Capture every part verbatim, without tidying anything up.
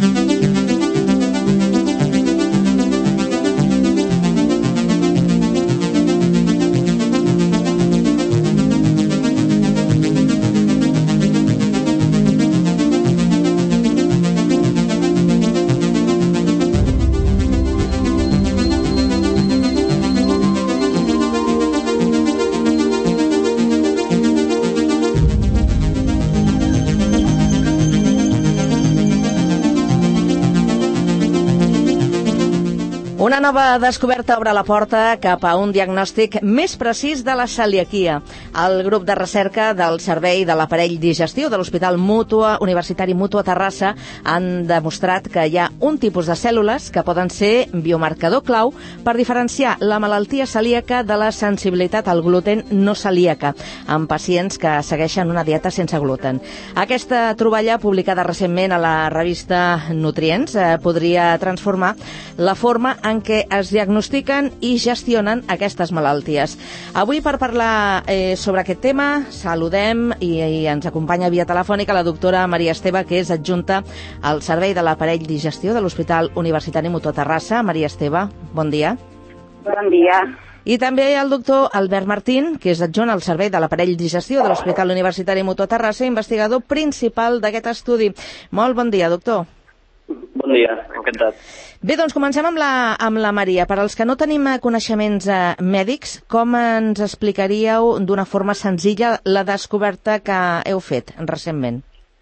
Una nova descoberta obre la porta cap a un diagnòstic més precís de la celiaquia. El grup de recerca del Servei de l'Aparell Digestiu de l'Hospital Mútua Universitari Mútua Terrassa han demostrat que hi ha un tipus de cèl·lules que poden ser biomarcador clau per diferenciar la malaltia celíaca de la sensibilitat al gluten no celíaca en pacients que segueixen una dieta sense gluten. Aquesta troballa, publicada recentment a la revista Nutrients, eh, podria transformar la forma en què es diagnostiquen i gestionen aquestes malalties. Avui, per parlar eh, sobre aquest tema, saludem i, i ens acompanya via telefònica la doctora Maria Esteve, que és adjunta al Servei de l'Aparell Digestiu de l'Hospital Universitari Mútua Terrassa. Maria Esteve, bon dia. Bon dia. I també el doctor Albert Martín, que és adjunt al Servei de l'Aparell Digestiu de l'Hospital Universitari Mútua Terrassa, investigador principal d'aquest estudi. Molt bon dia, doctor. Bon dia, encantat. Bé, doncs comencem amb la, amb la Maria. Per als que no tenim coneixements eh, mèdics, com ens explicaríeu d'una forma senzilla la descoberta que heu fet recentment?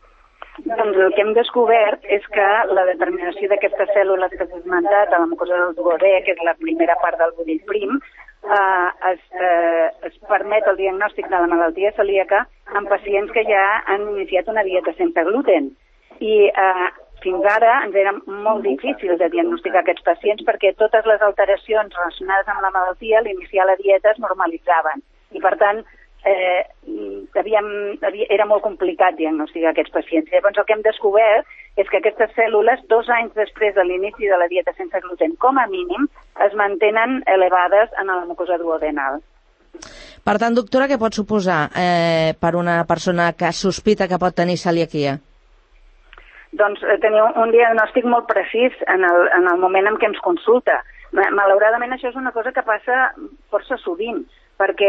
Doncs el que hem descobert és que la determinació d'aquestes cèl·lules que s'ha esmentat a la mucosa del duodè, que és la primera part del budill prim, eh, es, eh, es permet el diagnòstic de la malaltia celíaca en pacients que ja han iniciat una dieta sense gluten. I eh, fins ara ens era molt difícil de diagnosticar aquests pacients perquè totes les alteracions relacionades amb la malaltia a l'iniciar la dieta es normalitzaven. I per tant, eh, havíem, havia, era molt complicat diagnosticar aquests pacients. Llavors el que hem descobert és que aquestes cèl·lules, dos anys després de l'inici de la dieta sense gluten, com a mínim, es mantenen elevades en la mucosa duodenal. Per tant, doctora, què pot suposar eh, per una persona que sospita que pot tenir celiaquia? Doncs eh, tenir un diagnòstic molt precís en el, en el moment en què ens consulta. Malauradament això és una cosa que passa força sovint, perquè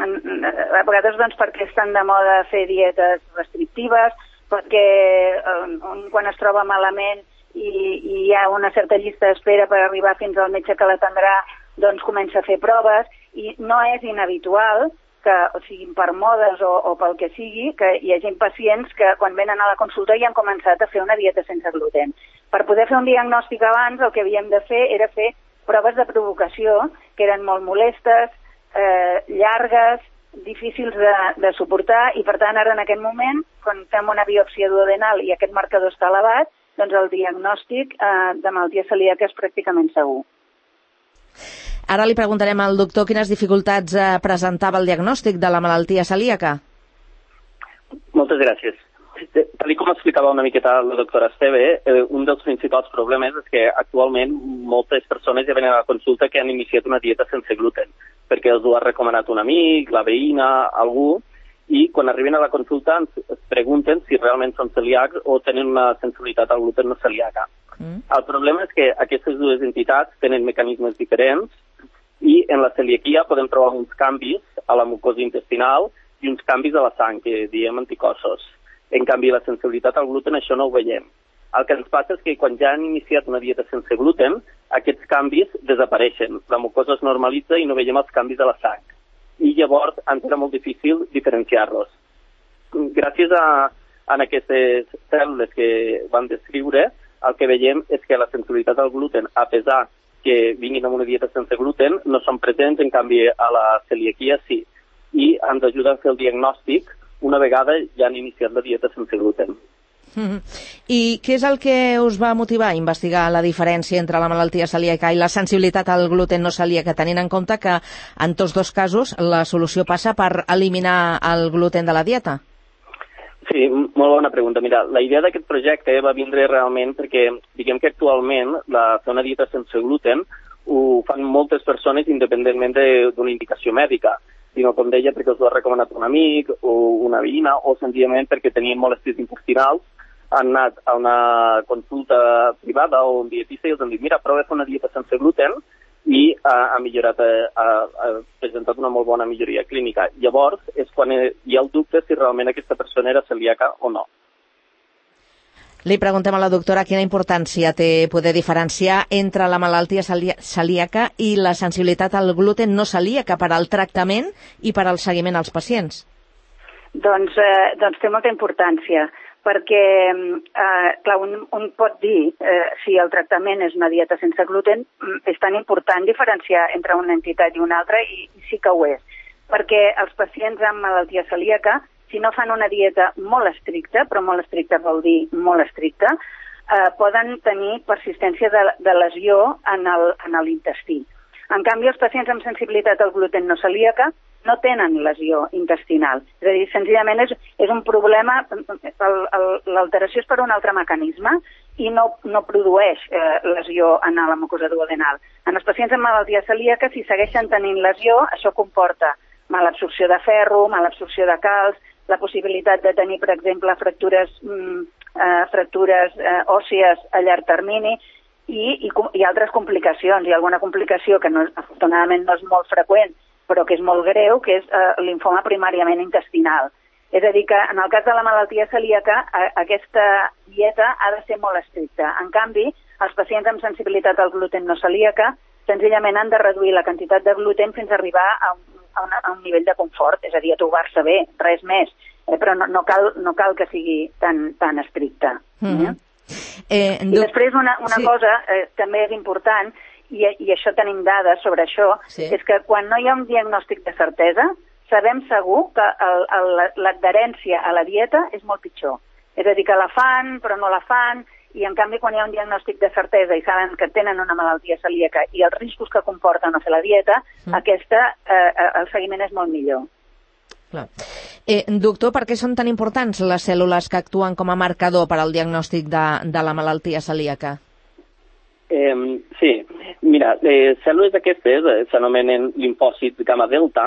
a vegades doncs, perquè estan de moda fer dietes restrictives, perquè eh, quan es troba malament i, i hi ha una certa llista d'espera per arribar fins al metge que l'atendrà, doncs comença a fer proves, i no és inhabitual que, o siguin per modes o, o pel que sigui, que hi hagi pacients que quan venen a la consulta ja han començat a fer una dieta sense gluten. Per poder fer un diagnòstic abans, el que havíem de fer era fer proves de provocació, que eren molt molestes, eh, llargues, difícils de, de suportar, i per tant ara en aquest moment, quan fem una biòpsia duodenal i aquest marcador està elevat, doncs el diagnòstic eh, de malaltia celíaca és pràcticament segur. Ara li preguntarem al doctor quines dificultats eh, presentava el diagnòstic de la malaltia celíaca. Moltes gràcies. Tal com explicava una miqueta la doctora Esteve, eh, un dels principals problemes és que actualment moltes persones ja venen a la consulta que han iniciat una dieta sense gluten, perquè els ho ha recomanat un amic, la veïna, algú, i quan arriben a la consulta ens pregunten si realment són celíacs o tenen una sensibilitat al gluten no celíaca. Mm. El problema és que aquestes dues entitats tenen mecanismes diferents i en la celiaquia podem trobar uns canvis a la mucosa intestinal i uns canvis a la sang, que diem anticossos. En canvi, la sensibilitat al gluten això no ho veiem. El que ens passa és que quan ja han iniciat una dieta sense gluten, aquests canvis desapareixen. La mucosa es normalitza i no veiem els canvis a la sang. I llavors ens era molt difícil diferenciar-los. Gràcies a, a aquestes cèl·lules que van descriure, el que veiem és que la sensibilitat al gluten, a pesar que vinguin amb una dieta sense gluten, no són presents, en canvi a la celiaquia sí. I ens ajuda a fer el diagnòstic una vegada ja han iniciat la dieta sense gluten. Mm-hmm. I què és el que us va motivar a investigar la diferència entre la malaltia celíaca i la sensibilitat al gluten no celíaca, tenint en compte que en tots dos casos la solució passa per eliminar el gluten de la dieta? Sí, molt bona pregunta. Mira, la idea d'aquest projecte va vindre realment perquè, diguem que actualment, la, fer una dieta sense gluten ho fan moltes persones independentment d'una indicació mèdica, sinó, com deia, perquè els ho ha recomanat un amic o una veïna, o senzillament perquè tenien molèsties intestinals han anat a una consulta privada o un dietista i els han dit, mira, prova a fer una dieta sense gluten, i ha, ha millorat, ha, ha presentat una molt bona milloria clínica. Llavors és quan hi ha el dubte si realment aquesta persona era celíaca o no. Li preguntem a la doctora quina importància té poder diferenciar entre la malaltia celíaca i la sensibilitat al gluten no celíaca per al tractament i per al seguiment als pacients. Doncs, eh, doncs té molta importància, perquè eh, clar, un, un pot dir eh, si el tractament és una dieta sense gluten, és tan important diferenciar entre una entitat i una altra, i, i sí que ho és. Perquè els pacients amb malaltia celíaca, si no fan una dieta molt estricta, però molt estricta vol dir molt estricta, eh, poden tenir persistència de, de lesió en el, en l'intestí. En canvi, els pacients amb sensibilitat al gluten no celíaca no tenen lesió intestinal. És a dir, senzillament és, és un problema, l'alteració és per un altre mecanisme i no, no produeix eh, lesió en la mucosa duodenal. En els pacients amb malaltia celíaca, si segueixen tenint lesió, això comporta malabsorció de ferro, malabsorció de calç, la possibilitat de tenir, per exemple, fractures, mm, eh, fractures eh, òssies a llarg termini i, i, i altres complicacions. Hi ha alguna complicació que no, afortunadament no és molt freqüent, però que és molt greu, que és eh, linfoma primàriament intestinal. És a dir, que en el cas de la malaltia celíaca, a, aquesta dieta ha de ser molt estricta. En canvi, els pacients amb sensibilitat al gluten no celíaca senzillament han de reduir la quantitat de gluten fins a arribar a un, a una, a un nivell de confort, és a dir, a trobar-se bé, res més. Eh, però no, no, cal, no cal que sigui tan, tan estricta. Mm-hmm. eh? I després una, una sí. cosa eh, també és important, I, i això tenim dades sobre això, sí. és que quan no hi ha un diagnòstic de certesa, sabem segur que l'adherència a la dieta és molt pitjor. És a dir, que la fan, però no la fan, i en canvi quan hi ha un diagnòstic de certesa i saben que tenen una malaltia celíaca i els riscos que comporta no fer la dieta, mm. aquesta, eh, el seguiment és molt millor. Clar. Eh, doctor, per què són tan importants les cèl·lules que actuen com a marcador per al diagnòstic de, de la malaltia celíaca? Eh, sí, mira, les cèl·lules aquestes eh, s'anomenen limfòcits gamma delta.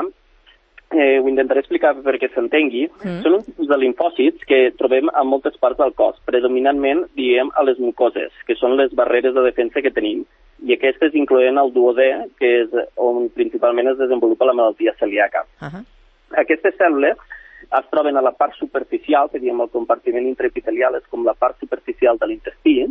Eh, ho intentaré explicar perquè s'entengui. Mm. Són un tipus de limfòcits que trobem a moltes parts del cos, predominantment, diem, a les mucoses, que són les barreres de defensa que tenim. I aquestes inclouen el duodè, que és on principalment es desenvolupa la malaltia celíaca. Uh -huh. Aquestes cèl·lules es troben a la part superficial, que diem el compartiment intraepitelial és com la part superficial de l'intestí,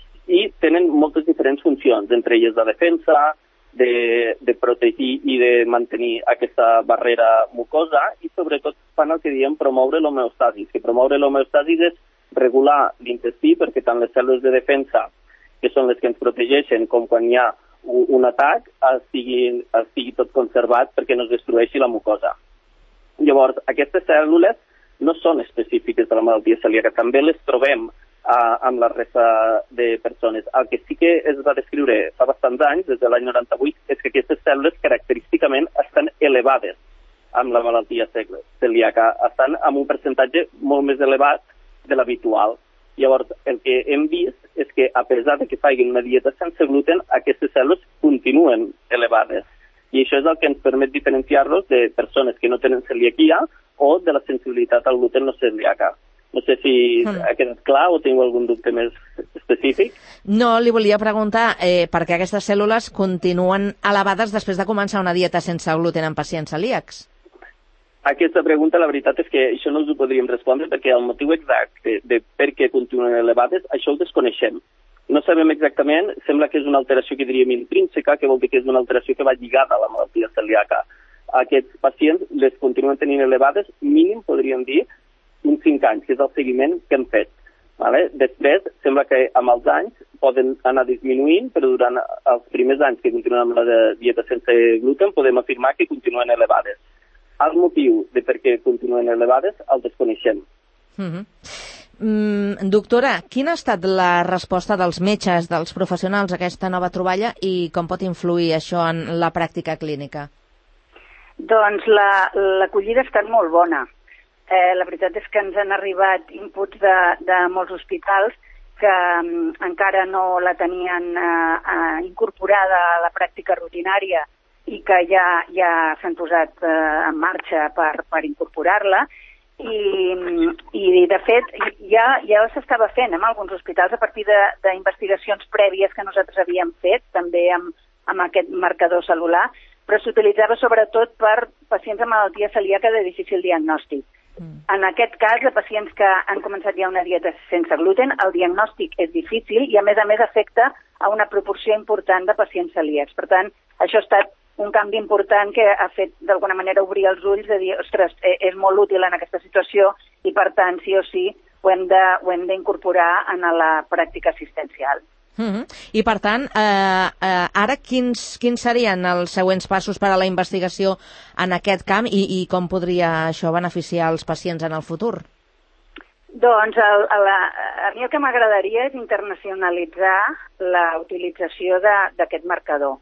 i tenen moltes diferents funcions, entre elles de defensa, de, de protegir i de mantenir aquesta barrera mucosa, i sobretot fan el que diem promoure l'homeostasis, que promoure l'homeostasis és regular l'intestí perquè tant les cèl·lules de defensa, que són les que ens protegeixen, com quan hi ha un, un atac, estigui, estigui tot conservat perquè no es destrueixi la mucosa. Llavors, aquestes cèl·lules no són específiques de la malaltia celíaca, també les trobem Uh, amb la resta de persones. El que sí que es va descriure fa bastants anys, des de l'any noranta-vuit, és que aquestes cèl·lules característicament estan elevades amb la malaltia celíaca. Estan amb un percentatge molt més elevat de l'habitual. Llavors, el que hem vist és que, a pesar de que facin una dieta sense gluten, aquestes cèl·lules continuen elevades. I això és el que ens permet diferenciar-los de persones que no tenen celiaquia o de la sensibilitat al gluten no celíaca. No sé si ha quedat clar o tinc algun dubte més específic. No, li volia preguntar eh, per què aquestes cèl·lules continuen elevades després de començar una dieta sense gluten en pacients celíacs. Aquesta pregunta, la veritat és que això no us ho podríem respondre perquè el motiu exacte de per què continuen elevades, això ho desconeixem. No sabem exactament, sembla que és una alteració que diríem intrínseca, que vol dir que és una alteració que va lligada a la malaltia celíaca. Aquests pacients les continuen tenint elevades, mínim, podríem dir, uns cinc anys, que és el seguiment que hem fet. Vale? Després, sembla que amb els anys poden anar disminuint, però durant els primers anys que continuen amb la dieta sense gluten podem afirmar que continuen elevades. El motiu de per què continuen elevades el desconeixem. Mm-hmm. mm, doctora, quina ha estat la resposta dels metges, dels professionals a aquesta nova troballa i com pot influir això en la pràctica clínica? Doncs l'acollida la, ha estat molt bona. Eh, la veritat és que ens han arribat inputs de, de molts hospitals que um, encara no la tenien uh, uh, incorporada a la pràctica rutinària i que ja, ja s'han posat uh, en marxa per, per incorporar-la, I, i de fet ja, ja s'estava fent en alguns hospitals a partir d'investigacions prèvies que nosaltres havíem fet, també amb, amb aquest marcador cel·lular, però s'utilitzava sobretot per pacients amb malaltia celíaca de difícil diagnòstic. Mm. En aquest cas, de pacients que han començat ja una dieta sense gluten, el diagnòstic és difícil i a més a més afecta a una proporció important de pacients celíacs. Per tant, això ha estat un canvi important que ha fet d'alguna manera obrir els ulls de dir, ostres, és molt útil en aquesta situació i per tant, sí o sí, ho hem de, ho hem d'incorporar en la pràctica assistencial. Mm-hmm. I per tant, eh, eh, ara quins, quins serien els següents passos per a la investigació en aquest camp i, i com podria això beneficiar els pacients en el futur? Doncs el, a, la, a mi el que m'agradaria és internacionalitzar la utilització d'aquest marcador.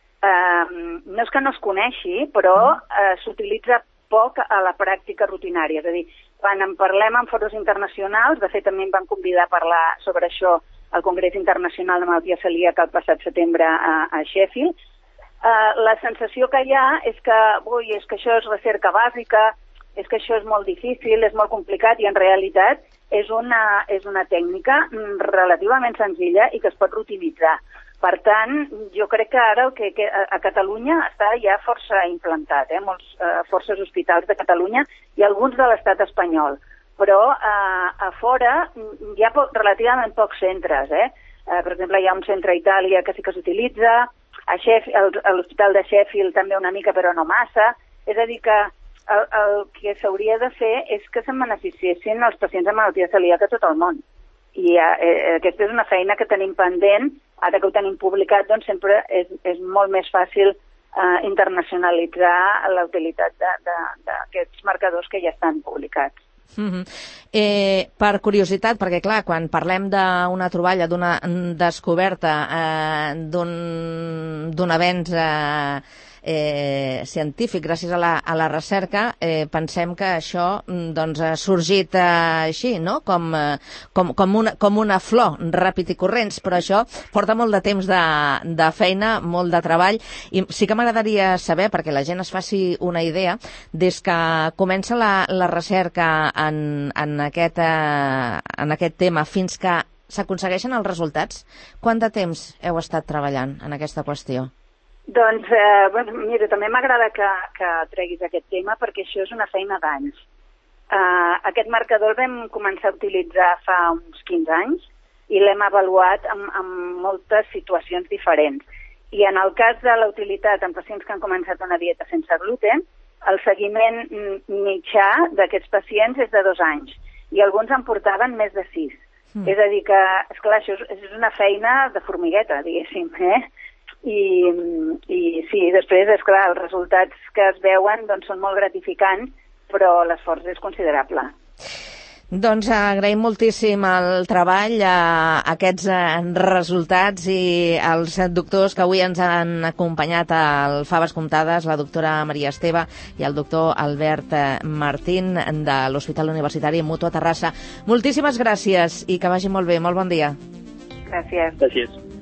Uh, no és que no es coneixi, però uh, s'utilitza poc a la pràctica rutinària. És a dir, quan en parlem en foros internacionals, de fet també em van convidar a parlar sobre això al Congrés Internacional de Malaltia Celíaca el passat setembre a, a Sheffield, uh, la sensació que hi ha és que, ui, és que això és recerca bàsica, és que això és molt difícil, és molt complicat i en realitat és una, és una tècnica relativament senzilla i que es pot rutinitzar. Per tant, jo crec que ara el que, que a Catalunya està ja força implantat, eh? Molts, eh, forces hospitals de Catalunya i alguns de l'estat espanyol. Però eh, a fora hi ha po relativament pocs centres. Eh? Eh, per exemple, hi ha un centre a Itàlia que sí que s'utilitza, a, a l'Hospital de Sheffield també una mica, però no massa. És a dir, que el, el que s'hauria de fer és que se'n beneficiessin els pacients amb malaltia celíaca a tot el món. I eh, aquesta és una feina que tenim pendent. Ara que ho tenim publicat, doncs sempre és, és molt més fàcil eh, internacionalitzar la utilitat d'aquests marcadors que ja estan publicats. Mm-hmm. eh, per curiositat, perquè clar, quan parlem d'una troballa, d'una descoberta, eh, d'un avenç eh, eh, científic gràcies a la, a la recerca, eh, pensem que això doncs, ha sorgit eh, així, no? com, eh, com, com, una, com una flor, ràpid i corrents, però això porta molt de temps de, de feina, molt de treball, i sí que m'agradaria saber, perquè la gent es faci una idea, des que comença la, la recerca en, en, aquest, eh, en aquest tema fins que s'aconsegueixen els resultats, quant de temps heu estat treballant en aquesta qüestió? Doncs, eh, bueno, mira, també m'agrada que, que treguis aquest tema perquè això és una feina d'anys. Uh, aquest marcador el vam començar a utilitzar fa uns quinze anys i l'hem avaluat en, en moltes situacions diferents. I en el cas de la utilitat en pacients que han començat una dieta sense gluten, el seguiment mitjà d'aquests pacients és de dos anys i alguns en portaven més de sis. Mm. És a dir que, esclar, això és, és una feina de formigueta, diguéssim, eh? I, i sí, després, és clar, els resultats que es veuen doncs, són molt gratificants, però l'esforç és considerable. Doncs agraïm moltíssim el treball, a aquests resultats i als doctors que avui ens han acompanyat al Faves Comptades, la doctora Maria Esteve i el doctor Albert Martín de l'Hospital Universitari Mutua Terrassa. Moltíssimes gràcies i que vagi molt bé. Molt bon dia. Gràcies. Gràcies.